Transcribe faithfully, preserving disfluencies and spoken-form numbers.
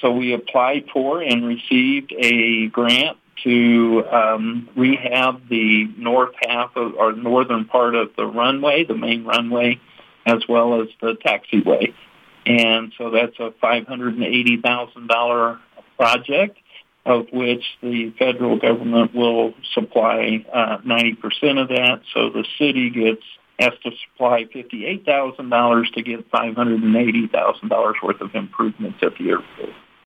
so we applied for and received a grant to um, rehab the north half of, or northern part of the runway, the main runway, as well as the taxiway. And so that's a five hundred eighty thousand dollars project, of which the federal government will supply uh, ninety percent of that. So the city gets has to supply fifty-eight thousand dollars to get five hundred eighty thousand dollars worth of improvements at the airport.